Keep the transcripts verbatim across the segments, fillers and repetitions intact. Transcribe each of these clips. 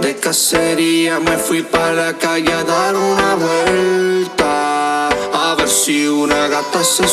De cacería me fui pa' la calle a dar una vuelta, a ver si una gata se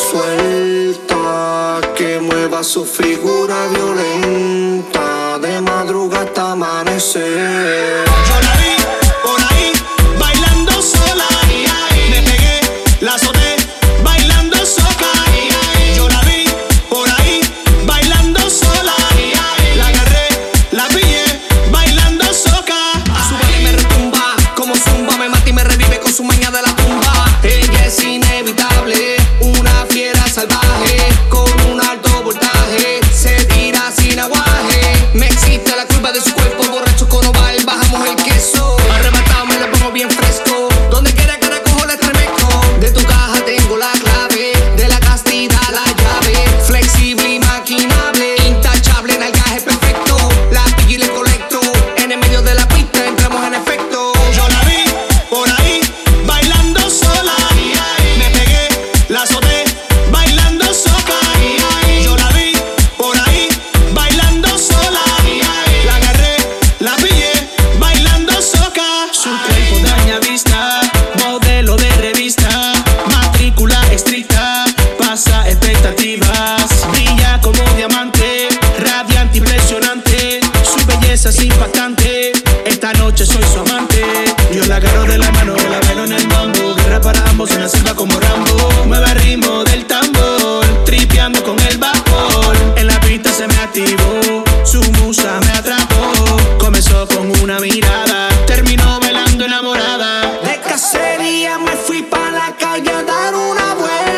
suelta, que mueva su figura violenta, de madrugada hasta amanecer. Yo la vi por ahí, bailando sola, me pegué, la azoté, bailando soca. Yo la vi por ahí, bailando sola, la agarré, la pillé, bailando soca. Su baile me retumba, como zumba, me mata y me revive con su maña de la tumba. Ella es inevitable, una fiera salvaje, con un alto voltaje, se tira sin aguaje. Me excita la curva de su cuerpo, borracho con oval, bajamos el queso. Arrebatado me lo pongo bien fresco, donde quiera que recojo le estremezco. De tu caja tengo la clave, de la castidad la llave, flexible y maquinable, intachable, nalgaje perfecto. La pillo y le colecto, en el medio de la pista entramos en efecto. Yo la vi por ahí, bailando sola, me pegué, la azoté, bailando soca. Yo la vi por ahí, bailando sola, la agarré, la pillé, bailando soca. Su cuerpo daña vista, modelo de revista, matrícula estricta, pasa expectativas, brilla como diamante, radiante, impresionante, su belleza es impactante. Esta noche soy su amante. Yo la agarro de la mano, la velo en el mambo, guerra para ambos, una selva como Rambo. Mueve el ritmo del tambor, tripeando con el vapor. En la pista se me activó, su musa me atrapó. Comenzó con una mirada, terminó bailando enamorada. De cacería me fui pa' la calle a dar una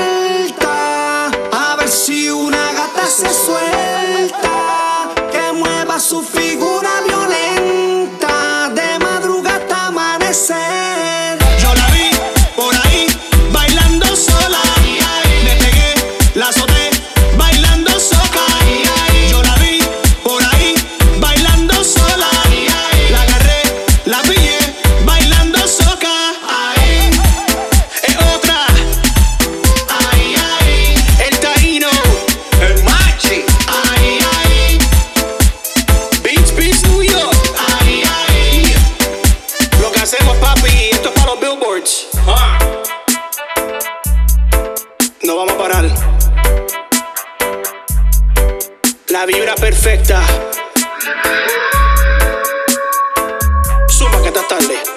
vuelta, a ver si una gata se suelta, que mueva su figura violenta, de madrugada hasta amanecer. Yo la vi por ahí, bailando sola, me pegué, la azoté, bailando soca. Yo la vi por ahí, bailando sola, la agarré, la pillé, bailando soca. Ahí es otra, ahí, ahí, el taíno, el machi, ahí, ahí, Beach Beach, New York, ahí, ahí. Lo que hacemos, papi, esto es para los billboards. Ah. No vamos a parar. La vibra perfecta. Suma que estás tarde.